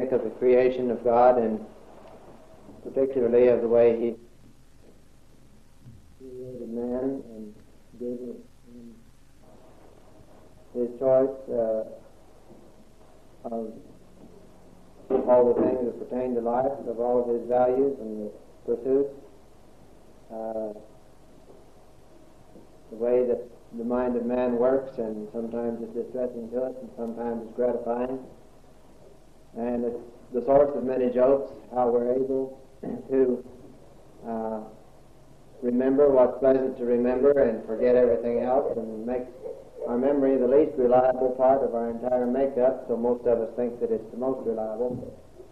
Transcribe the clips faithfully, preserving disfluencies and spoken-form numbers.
think of the creation of God, and particularly of the way He created man and gave him his choice uh, of all the things that pertain to life, of all of his values and pursuits, uh, the way that the mind of man works, and sometimes it's distressing to us and sometimes it's gratifying, and it's the source of many jokes, how we're able to uh, remember what's pleasant to remember and forget everything else, and make our memory the least reliable part of our entire makeup, so most of us think that it's the most reliable.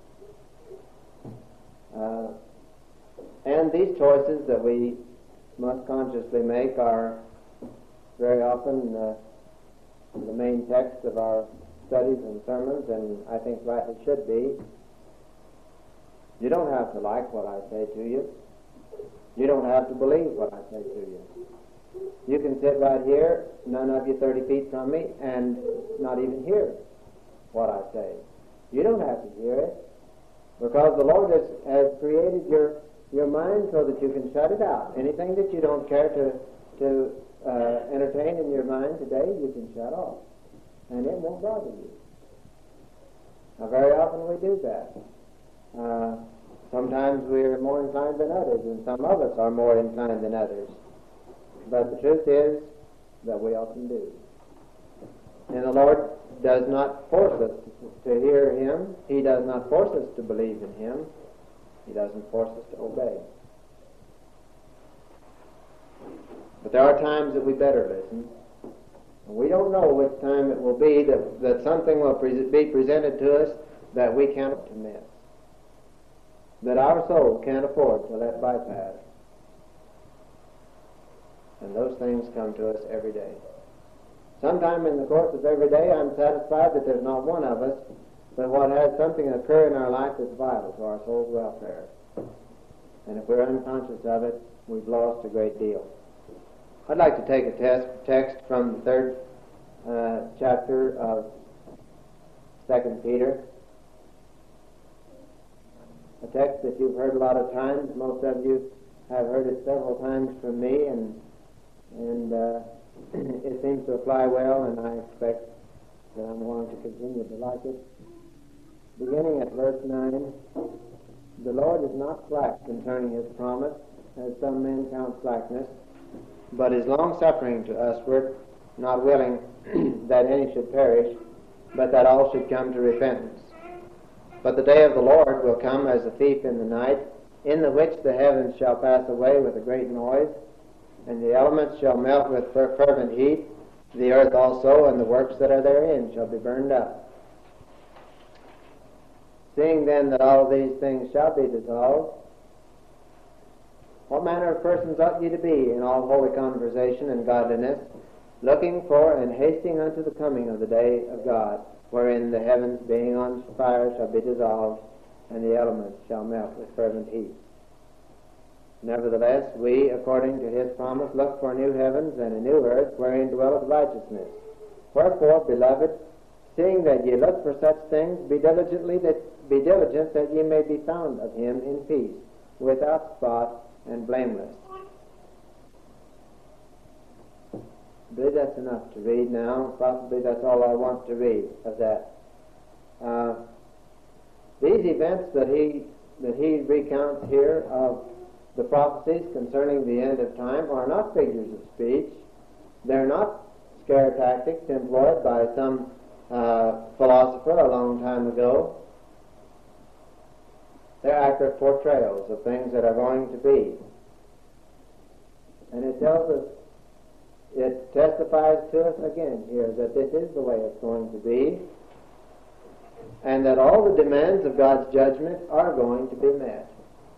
Uh, and these choices that we must consciously make are very often uh, the main text of our studies and sermons, and I think rightly should be. You don't have to like what I say to you. You don't have to believe what I say to you. You can sit right here, none of you thirty feet from me, and not even hear what I say. You don't have to hear it, because the Lord has, has created your your mind so that you can shut it out. Anything that you don't care to to uh, entertain in your mind today, you can shut off, and it won't bother you. Now, very often we do that. Uh, sometimes we're more inclined than others, and some of us are more inclined than others. But the truth is that we often do. And the Lord does not force us to hear Him. He does not force us to believe in Him. He doesn't force us to obey. But there are times that we better listen. And we don't know which time it will be that, that something will pre- be presented to us that we can't miss, that our soul can't afford to let bypass. And those things come to us every day. Sometime in the course of every day, I'm satisfied that there's not one of us but what has something occur in our life that's vital to our soul's welfare. And if we're unconscious of it, we've lost a great deal. I'd like to take a test, text from the third uh, chapter of Second Peter. A text that you've heard a lot of times. Most of you have heard it several times from me, and and uh, it seems to apply well, and I expect that I'm going to continue to like it. Beginning at verse nine, the Lord is not slack concerning His promise, as some men count slackness, but is long-suffering to usward, not willing that any should perish, but that all should come to repentance. But the day of the Lord will come as a thief in the night, in the which the heavens shall pass away with a great noise, and the elements shall melt with fer- fervent heat, the earth also and the works that are therein shall be burned up. Seeing then that all these things shall be dissolved, what manner of persons ought ye to be in all holy conversation and godliness, looking for and hasting unto the coming of the day of God, wherein the heavens being on fire shall be dissolved, and the elements shall melt with fervent heat. Nevertheless, we, according to His promise, look for new heavens and a new earth, wherein dwelleth righteousness. Wherefore, beloved, seeing that ye look for such things, be diligently that be diligent that ye may be found of Him in peace, without spot and blameless. I believe that's enough to read now. Possibly that's all I want to read of that. Uh, these events that he that he recounts here of the prophecies concerning the end of time are not figures of speech. They're not scare tactics employed by some uh, philosopher a long time ago. They're accurate portrayals of things that are going to be. And it tells us, it testifies to us again here that this is the way it's going to be, and that all the demands of God's judgment are going to be met.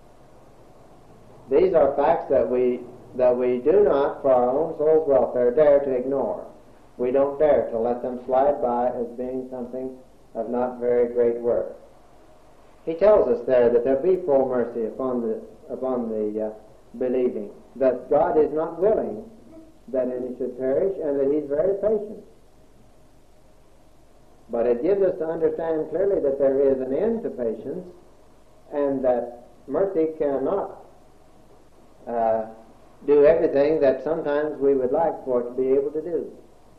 These are facts that we that we do not, for our own soul's welfare, dare to ignore. We don't dare to let them slide by as being something of not very great worth. He tells us there that there'll be full mercy upon the upon the uh, believing, that God is not willing that any should perish, and that He's very patient. But it gives us to understand clearly that there is an end to patience, and that mercy cannot uh, do everything that sometimes we would like for it to be able to do.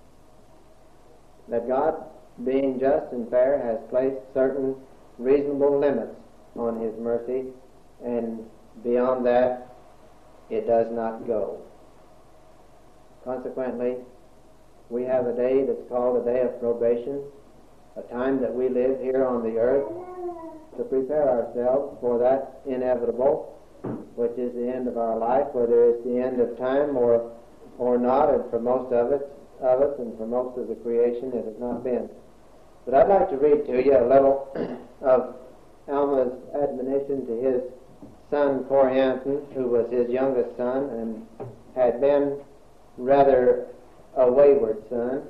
That God, being just and fair, has placed certain reasonable limits on His mercy, and beyond that it does not go. Consequently, we have a day that's called a day of probation, a time that we live here on the earth to prepare ourselves for that inevitable, which is the end of our life, whether it's the end of time or or not, and for most of it, of us and for most of the creation it has not been. But I'd like to read to you a little of Alma's admonition to his son Corianton, who was his youngest son and had been rather a wayward son,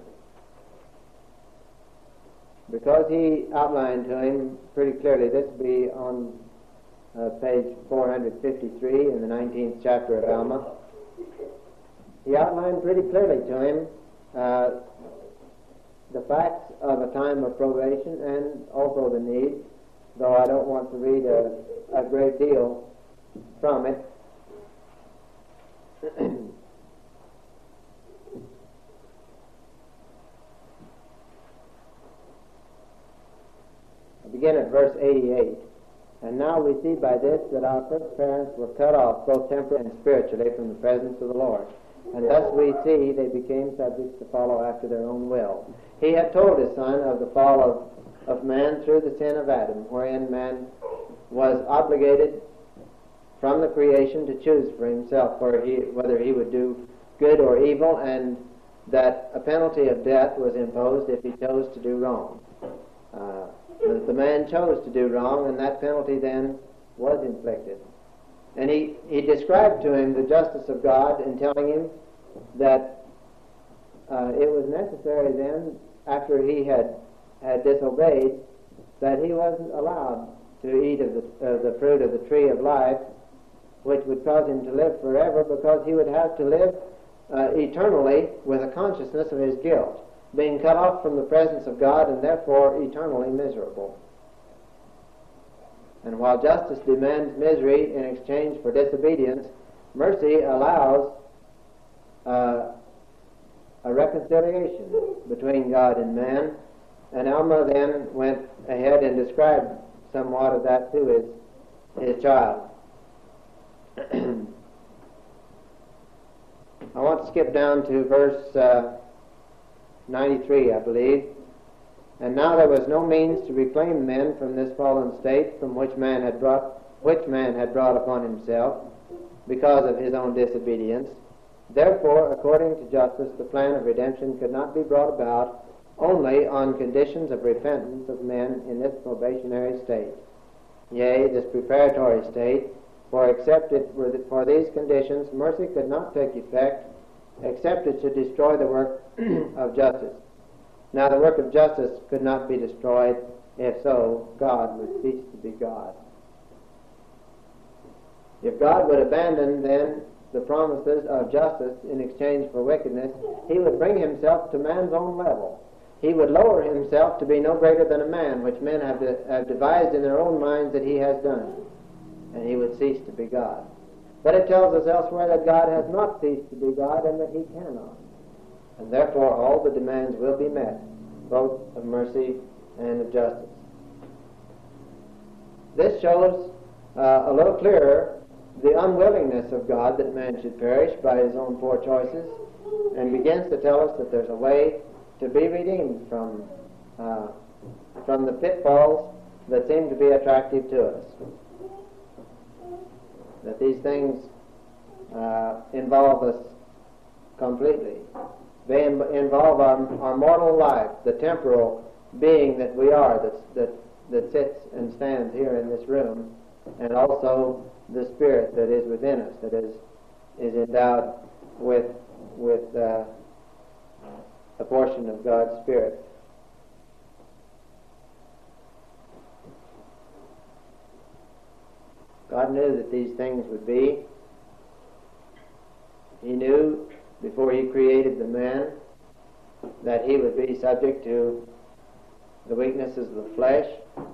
because he outlined to him pretty clearly. This will be on uh, page four hundred fifty-three in the nineteenth chapter of Alma. He outlined pretty clearly to him uh, the facts of a time of probation and also the need, though I don't want to read a, a great deal from it. I begin at verse eighty-eight. And now we see by this that our first parents were cut off both temporally and spiritually from the presence of the Lord. And thus we see they became subjects to follow after their own will. He had told his son of the fall of, of man through the sin of Adam, wherein man was obligated from the creation to choose for himself whether he, whether he would do good or evil, and that a penalty of death was imposed if he chose to do wrong. Uh, the, the man chose to do wrong, and that penalty then was inflicted. And he, he described to him the justice of God in telling him that uh, it was necessary then, after he had, had disobeyed, that he wasn't allowed to eat of the, uh, the fruit of the tree of life, which would cause him to live forever, because he would have to live uh, eternally with a consciousness of his guilt, being cut off from the presence of God and therefore eternally miserable. And while justice demands misery in exchange for disobedience, mercy allows uh, a reconciliation between God and man. And Alma then went ahead and described somewhat of that to his, his child. I want to skip down to verse uh, ninety-three, I believe. And now there was no means to reclaim men from this fallen state from which man had brought, which man had brought upon himself because of his own disobedience. Therefore, according to justice, the plan of redemption could not be brought about only on conditions of repentance of men in this probationary state, yea, this preparatory state, for except it were for these conditions, mercy could not take effect, except it should destroy the work of justice. Now the work of justice could not be destroyed. If so, God would cease to be God. If God would abandon then the promises of justice in exchange for wickedness, he would bring himself to man's own level. He would lower himself to be no greater than a man, which men have, de- have devised in their own minds that he has done. And he would cease to be God. But it tells us elsewhere that God has not ceased to be God and that he cannot. And therefore all the demands will be met, both of mercy and of justice. This shows uh, a little clearer the unwillingness of God that man should perish by his own poor choices, and begins to tell us that there's a way to be redeemed from, uh, from the pitfalls that seem to be attractive to us. That these things uh, involve us completely. They im- involve our, our mortal life, the temporal being that we are, that's, that, that sits and stands here in this room, and also the spirit that is within us, that is, is endowed with, with uh, a portion of God's Spirit. God knew that these things would be. He knew before he created the man that he would be subject to the weaknesses of the flesh.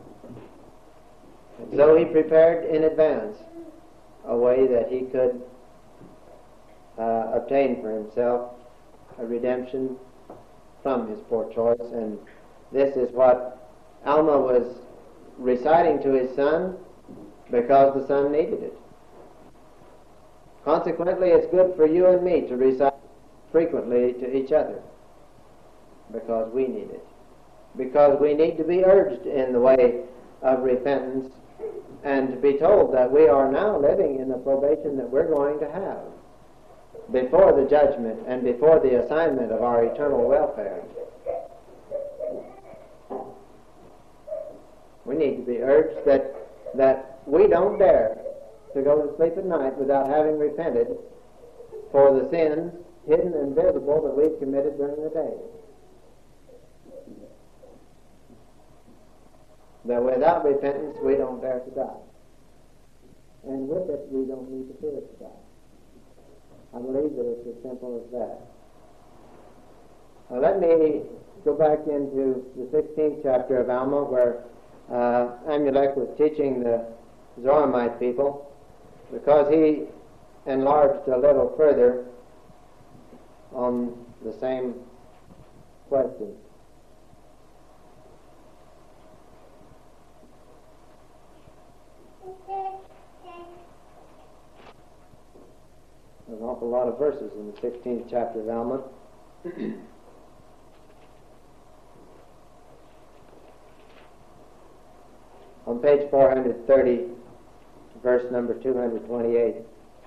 And so he prepared in advance a way that he could uh, obtain for himself a redemption from his poor choice. And this is what Alma was reciting to his son, because the son needed it. Consequently, it's good for you and me to recite frequently to each other, because we need it. Because we need to be urged in the way of repentance, and to be told that we are now living in the probation that we're going to have before the judgment and before the assignment of our eternal welfare. We need to be urged that, that we don't dare to go to sleep at night without having repented for the sins, hidden and visible, that we've committed during the day. That without repentance we don't dare to die. And with it we don't need to fear to die. I believe that it's as simple as that. Now let me go back into the sixteenth chapter of Alma, where uh, Amulek was teaching the Zoramite people, because he enlarged a little further on the same question. There's an awful lot of verses in the sixteenth chapter of Alma. On page four hundred thirty, verse number two hundred twenty-eight.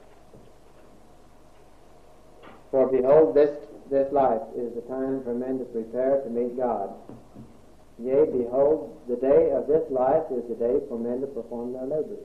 For behold, this, this life is the time for men to prepare to meet God. Yea, behold, the day of this life is the day for men to perform their labors.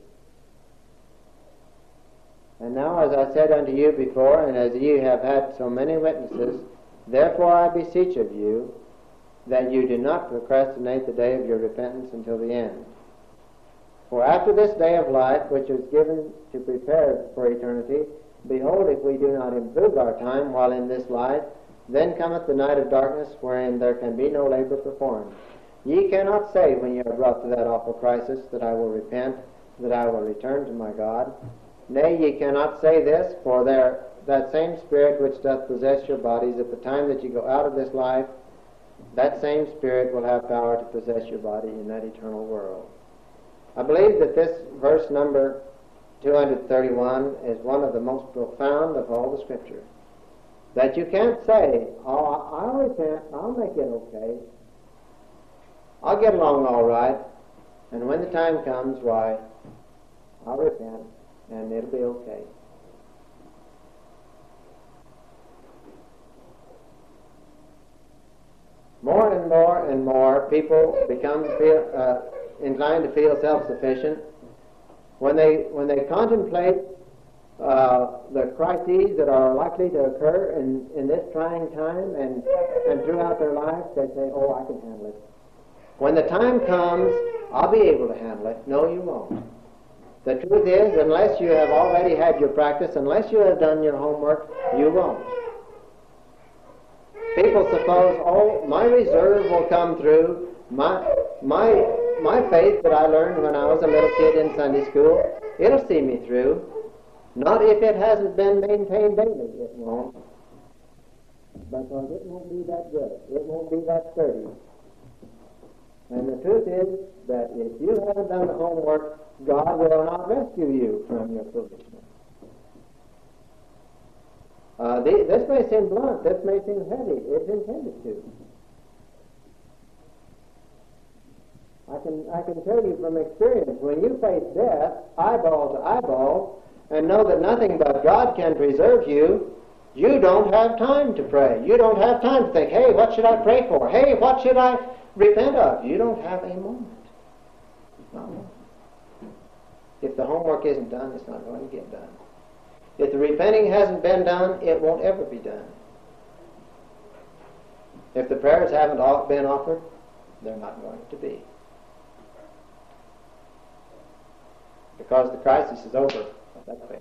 And now, as I said unto you before, and as ye have had so many witnesses, therefore I beseech of you that you do not procrastinate the day of your repentance until the end. For after this day of life, which is given to prepare for eternity, behold, if we do not improve our time while in this life, then cometh the night of darkness, wherein there can be no labor performed. Ye cannot say, when you are brought to that awful crisis, that I will repent, that I will return to my God. Nay, ye cannot say this, for there that same Spirit which doth possess your bodies at the time that you go out of this life, that same Spirit will have power to possess your body in that eternal world. I believe that this verse number two hundred thirty-one is one of the most profound of all the Scripture. That you can't say, oh, I'll repent, I'll make it okay, I'll get along all right, and when the time comes, why, I'll repent, and it'll be okay. More and more and more people become feel, uh, inclined to feel self-sufficient when they when they contemplate uh, the crises that are likely to occur in, in this trying time and and throughout their lives. They say, "Oh, I can handle it. When the time comes, I'll be able to handle it." No, you won't. The truth is, unless you have already had your practice, unless you have done your homework, you won't. People suppose, oh, my reserve will come through, my my my faith that I learned when I was a little kid in Sunday school, it'll see me through. Not if it hasn't been maintained daily, it won't. Because it won't be that good. It won't be that sturdy. And the truth is that if you haven't done the homework, God will not rescue you from your foolishness. Uh, the, this may seem blunt, this may seem heavy. It's intended to. I can I can tell you from experience, when you face death, eyeball to eyeball, and know that nothing but God can preserve you, you don't have time to pray. You don't have time to think, hey, what should I pray for? Hey, what should I repent of? You don't have a moment. Not one. If the homework isn't done, it's not going to get done. If the repenting hasn't been done, it won't ever be done. If the prayers haven't been offered, they're not going to be. Because the crisis is over that quick.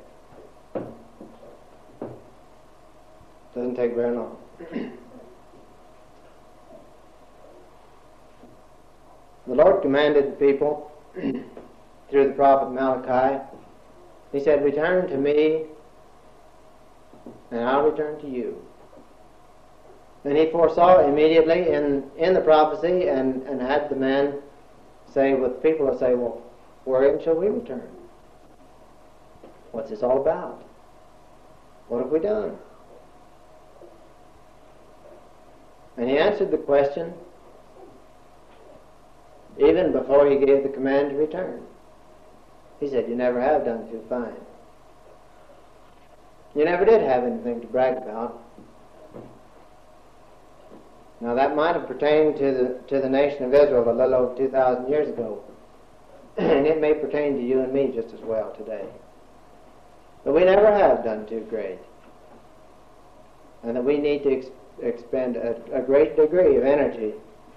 Doesn't take very long. The Lord commanded the people through the prophet Malachi. He said, "Return to me, and I'll return to you." And he foresaw immediately in, in the prophecy and, and had the man say, with people will say, "Well, wherein shall we return? What's this all about? What have we done?" And he answered the question even before he gave the command to return. He said, "You never have done too fine. You never did have anything to brag about." Now that might have pertained to the to the nation of Israel a little over two thousand years ago, and it may pertain to you and me just as well today. But we never have done too great, and that we need to ex- expend a, a great degree of energy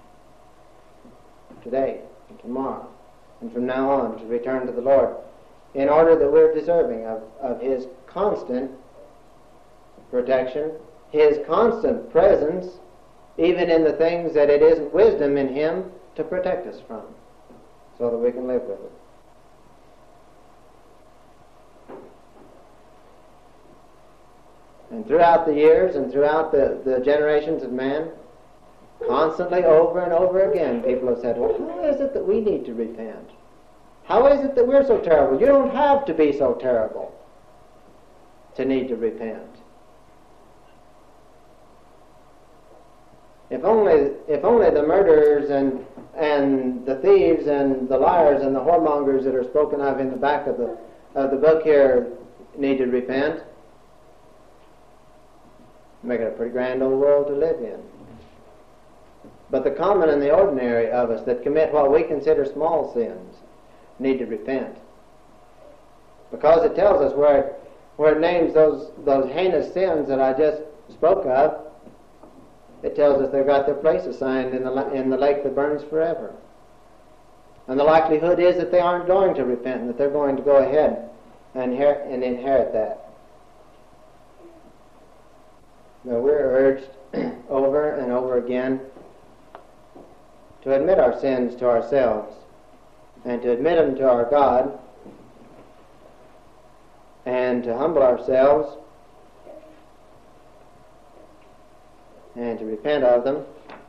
today and tomorrow and from now on to return to the Lord, in order that we're deserving of, of His constant protection, His constant presence, even in the things that it isn't wisdom in Him to protect us from, so that we can live with it. And throughout the years and throughout the, the generations of man, constantly over and over again, people have said, "Well, how is it that we need to repent? How is it that we're so terrible?" You don't have to be so terrible to need to repent. If only, if only the murderers and and the thieves and the liars and the whoremongers that are spoken of in the back of the of the book here need to repent, make it a pretty grand old world to live in. But the common and the ordinary of us that commit what we consider small sins need to repent, because it tells us where it, where it names those those heinous sins that I just spoke of. It tells us they've got their place assigned in the in the lake that burns forever, and the likelihood is that they aren't going to repent and that they're going to go ahead and inherit, and inherit that. Now we're urged over and over again to admit our sins to ourselves and to admit them to our God, and to humble ourselves and to repent of them.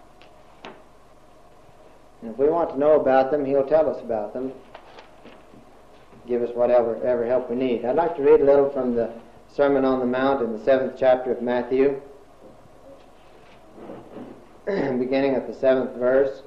And if we want to know about them, He'll tell us about them, give us whatever ever help we need. I'd like to read a little from the Sermon on the Mount in the seventh chapter of Matthew, beginning at the seventh verse.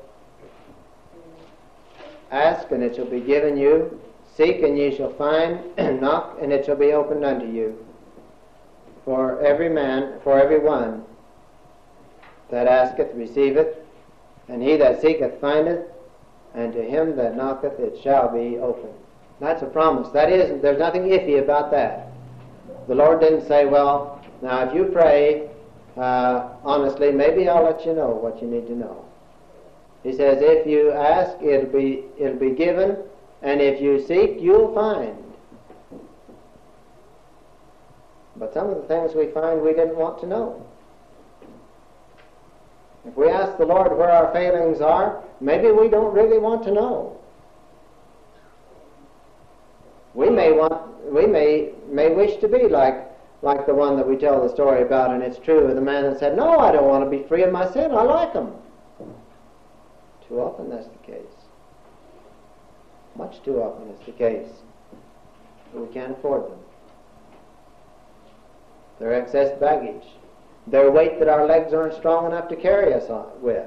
"Ask, and it shall be given you. Seek, and ye shall find. Knock, and it shall be opened unto you. For every man, for every one that asketh receiveth, and he that seeketh findeth, and to him that knocketh it shall be opened." That's a promise. That is, there's nothing iffy about that. The Lord didn't say, "Well, now if you pray uh, honestly, maybe I'll let you know what you need to know." He says, if you ask, it'll be it'll be given, and if you seek, you'll find. But some of the things we find we didn't want to know. If we ask the Lord where our failings are, maybe we don't really want to know. We may want, we may may wish to be like like the one that we tell the story about, and it's true, of the man that said, "No, I don't want to be free of my sin. I like them." Too often that's the case. Much too often it's the case. But we can't afford them. They're excess baggage. They're weight that our legs aren't strong enough to carry us on with.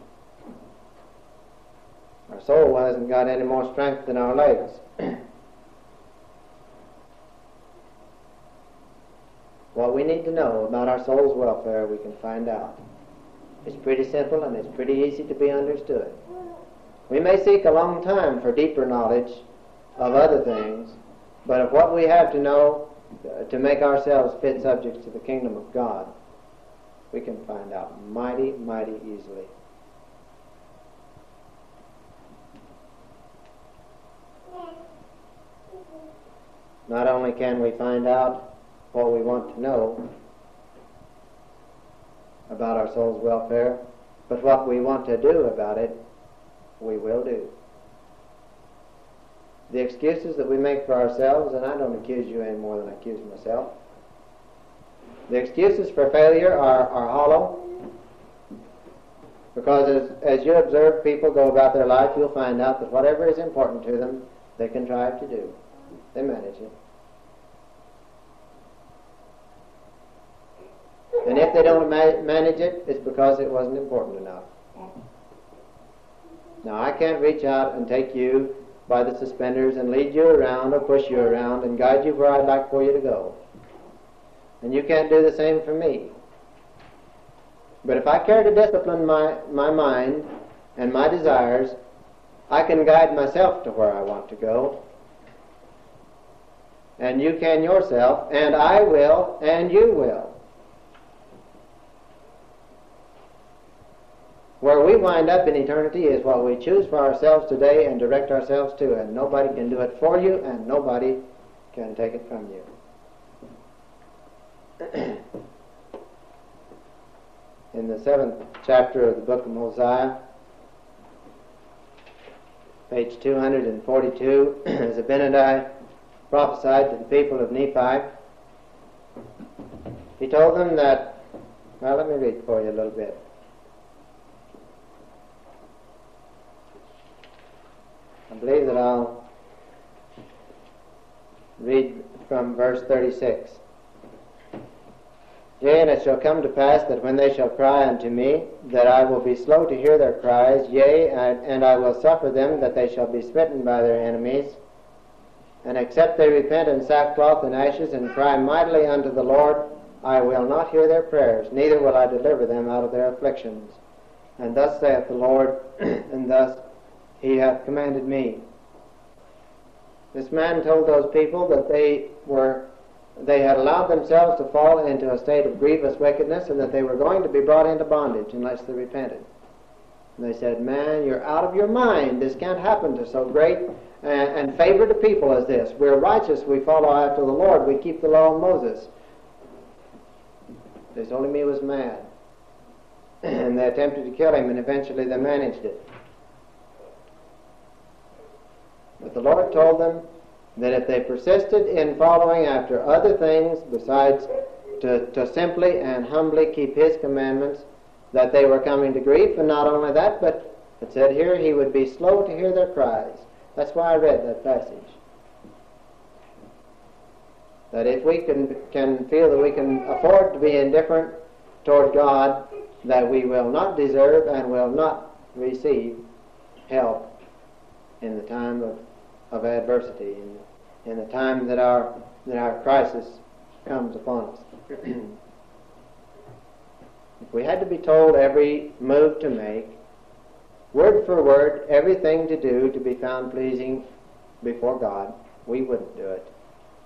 Our soul hasn't got any more strength than our legs. What we need to know about our soul's welfare, we can find out. It's pretty simple, and it's pretty easy to be understood. We may seek a long time for deeper knowledge of other things, but of what we have to know uh, to make ourselves fit subjects to the kingdom of God, we can find out mighty, mighty easily. Not only can we find out what we want to know about our soul's welfare, but what we want to do about it we will do. The excuses that we make for ourselves, and I don't accuse you any more than I accuse myself, the excuses for failure are, are hollow, because as, as you observe people go about their life, you'll find out that whatever is important to them, they contrive to do. They manage it. And if they don't ma- manage it, it's because it wasn't important enough. Now, I can't reach out and take you by the suspenders and lead you around or push you around and guide you where I'd like for you to go. And you can't do the same for me. But if I care to discipline my, my mind and my desires, I can guide myself to where I want to go. And you can yourself, and I will, and you will. Where we wind up in eternity is what we choose for ourselves today and direct ourselves to, and nobody can do it for you, and nobody can take it from you. In the seventh chapter of the book of Mosiah, page two hundred forty-two, as Abinadi prophesied to the people of Nephi, he told them that, well, let me read for you a little bit. I believe that I'll read from verse thirty-six. Yea, and it shall come to pass that when they shall cry unto me, that I will be slow to hear their cries, yea, and, and I will suffer them that they shall be smitten by their enemies. And except they repent in sackcloth and ashes, and cry mightily unto the Lord, I will not hear their prayers, neither will I deliver them out of their afflictions. And thus saith the Lord, and thus he hath commanded me. This man told those people that they were they had allowed themselves to fall into a state of grievous wickedness, and that they were going to be brought into bondage unless they repented. And they said, man, you're out of your mind. This can't happen to so great and, and favored a people as this. We're righteous. We follow after the Lord. We keep the law of Moses. They told him he was mad. And they attempted to kill him, and eventually they managed it. But the Lord told them that if they persisted in following after other things besides to, to simply and humbly keep his commandments, that they were coming to grief. And not only that, but it said here he would be slow to hear their cries. That's why I read that passage. That if we can, can feel that we can afford to be indifferent toward God, that we will not deserve and will not receive help in the time of, of adversity, in, in the time that our, that our crisis comes upon us. If we had to be told every move to make, word for word, everything to do to be found pleasing before God, we wouldn't do it.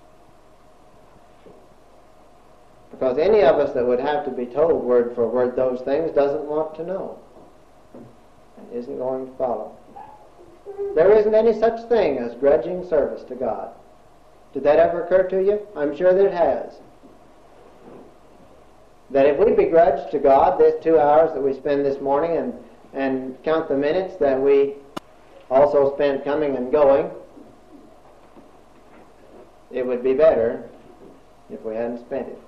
Because any of us that would have to be told word for word those things doesn't want to know and isn't going to follow. There isn't any such thing as grudging service to God. Did that ever occur to you? I'm sure that it has. That if we begrudge to God this two hours that we spend this morning and, and count the minutes that we also spend coming and going, it would be better if we hadn't spent it.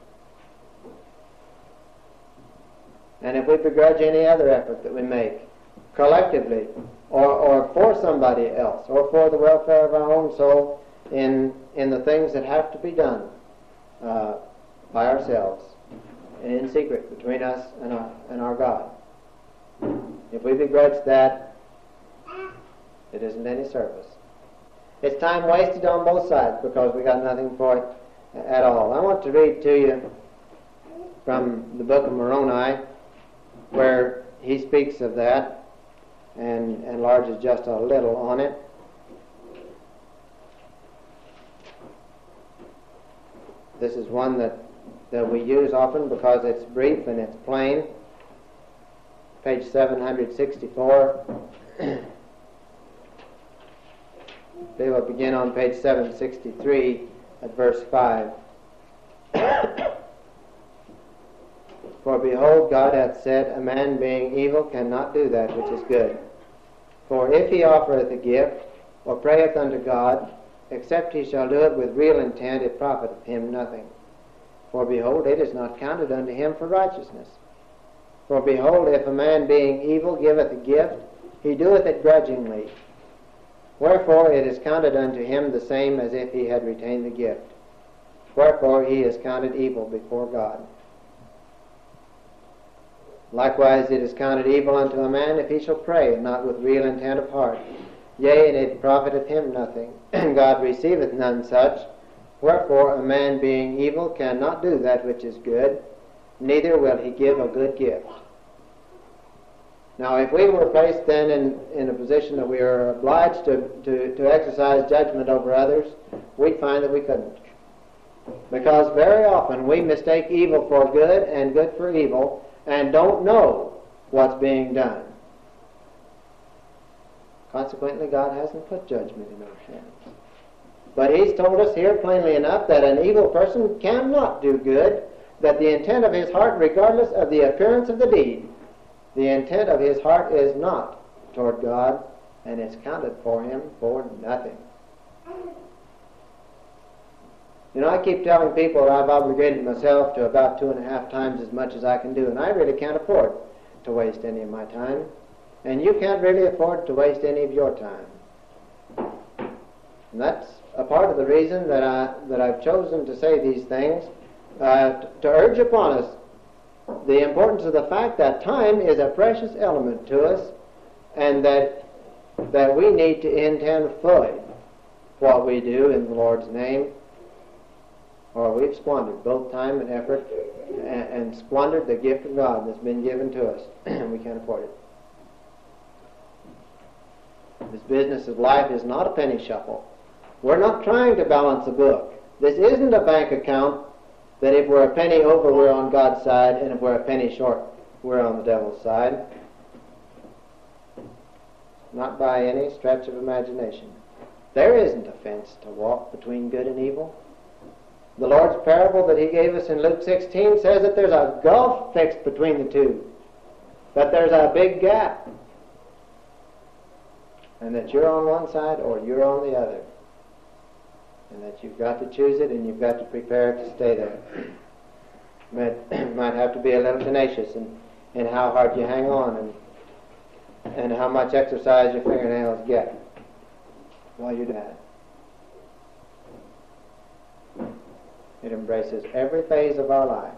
And if we begrudge any other effort that we make, collectively, or, or for somebody else, or for the welfare of our own soul, in, in the things that have to be done uh, by ourselves, in secret between us and our, and our God. If we begrudge that, it isn't any service. It's time wasted on both sides because we got nothing for it at all. I want to read to you from the book of Moroni, where he speaks of that and enlarges just a little on it. This is one that, that we use often because it's brief and it's plain. Page seven sixty-four. They will begin on page seven sixty-three at verse five. For behold, God hath said, a man being evil cannot do that which is good. For if he offereth a gift, or prayeth unto God, except he shall do it with real intent, it profiteth him nothing. For behold, it is not counted unto him for righteousness. For behold, if a man being evil giveth a gift, he doeth it grudgingly. Wherefore it is counted unto him the same as if he had retained the gift. Wherefore he is counted evil before God. Likewise it is counted evil unto a man if he shall pray, not with real intent of heart. Yea, and it profiteth him nothing. And God receiveth none such. Wherefore a man being evil cannot do that which is good, neither will he give a good gift. Now if we were placed then in, in a position that we are obliged to, to, to exercise judgment over others, we'd find that we couldn't. Because very often we mistake evil for good and good for evil, and don't know what's being done. Consequently, God hasn't put judgment in our hands. But he's told us here plainly enough that an evil person cannot do good, that the intent of his heart, regardless of the appearance of the deed, the intent of his heart is not toward God, and it's counted for him for nothing. You know, I keep telling people I've obligated myself to about two and a half times as much as I can do, and I really can't afford to waste any of my time. And you can't really afford to waste any of your time. And that's a part of the reason that, I, that I've chosen to say these things, uh, to, to urge upon us the importance of the fact that time is a precious element to us, and that, that we need to intend fully what we do in the Lord's name, or we've squandered both time and effort and, and squandered the gift of God that's been given to us. We can't afford it. This business of life is not a penny shuffle. We're not trying to balance a book. This isn't a bank account that if we're a penny over, we're on God's side, and if we're a penny short, we're on the devil's side. Not by any stretch of imagination. There isn't a fence to walk between good and evil. The Lord's parable that he gave us in Luke sixteen says that there's a gulf fixed between the two, that there's a big gap, and that you're on one side or you're on the other, and that you've got to choose it and you've got to prepare to stay there. But might have to be a little tenacious in, in how hard you hang on, and, and how much exercise your fingernails get while you're doing that. It embraces every phase of our life.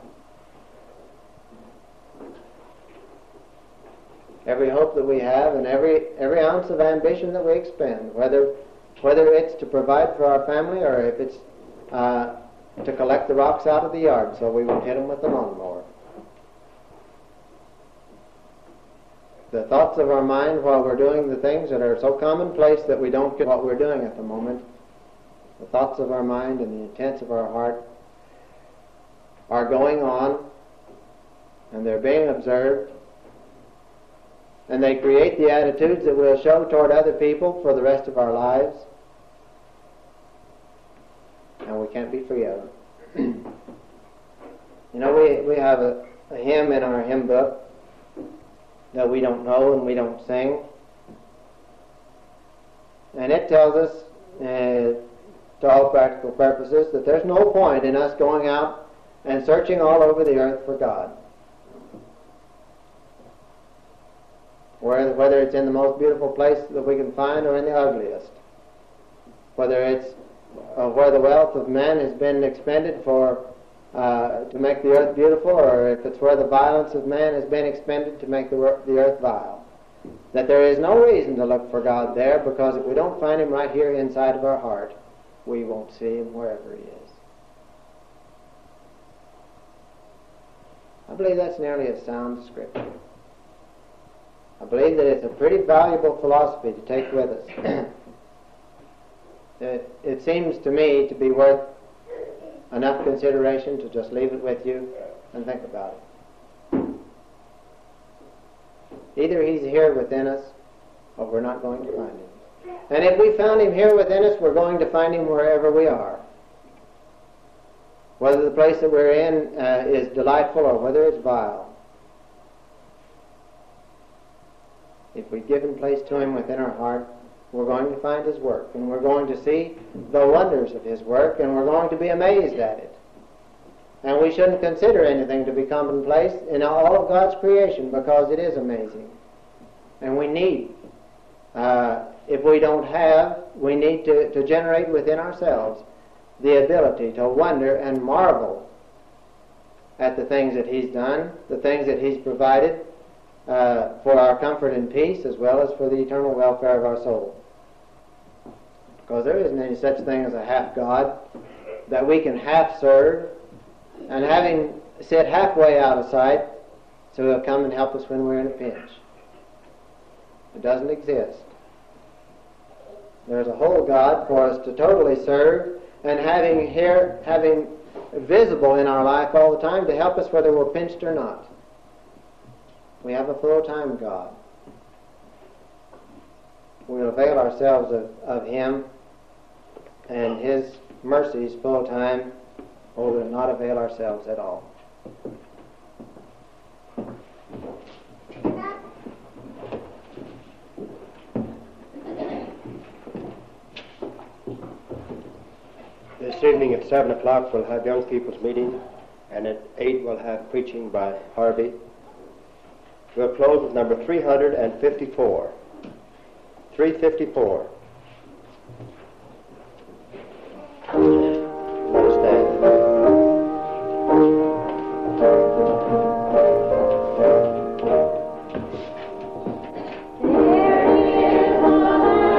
Every hope that we have and every every ounce of ambition that we expend, whether whether it's to provide for our family or if it's uh, to collect the rocks out of the yard so we won't hit them with the lawnmower. The thoughts of our mind while we're doing the things that are so commonplace that we don't get what we're doing at the moment, the thoughts of our mind and the intents of our heart are going on, and they're being observed, and they create the attitudes that we'll show toward other people for the rest of our lives, and we can't be free of them. You know, we, we have a, a hymn in our hymn book that we don't know and we don't sing, and it tells us, uh, to all practical purposes, that there's no point in us going out and searching all over the earth for God. Whether it's in the most beautiful place that we can find or in the ugliest. Whether it's uh, where the wealth of men has been expended for uh, to make the earth beautiful, or if it's where the violence of man has been expended to make the, the earth vile. That there is no reason to look for God there, because if we don't find him right here inside of our heart, we won't see him wherever he is. I believe that's nearly a sound description. I believe that it's a pretty valuable philosophy to take with us. it, it seems to me to be worth enough consideration to just leave it with you and think about it. Either he's here within us, or we're not going to find him. And if we found him here within us, we're going to find him wherever we are. Whether the place that we're in uh, is delightful or whether it's vile. if we've given place to Him within our heart, we're going to find His work, and we're going to see the wonders of His work, and we're going to be amazed at it. And we shouldn't consider anything to be commonplace in all of God's creation, because it is amazing. And we need, uh, if we don't have, we need to, to generate within ourselves the ability to wonder and marvel at the things that He's done, the things that He's provided uh, for our comfort and peace, as well as for the eternal welfare of our soul. Because there isn't any such thing as a half God that we can half serve, and having sit halfway out of sight, so He'll come and help us when we're in a pinch. It doesn't exist. There's a whole God for us to totally serve, and having here, having visible in our life all the time to help us whether we're pinched or not. We have a full-time God. We'll avail ourselves of, of Him and His mercies full-time, or we'll not avail ourselves at all. This evening at seven o'clock we'll have young people's meeting, and at eight we'll have preaching by Harvey. We'll close with number three hundred fifty-four. three fifty-four.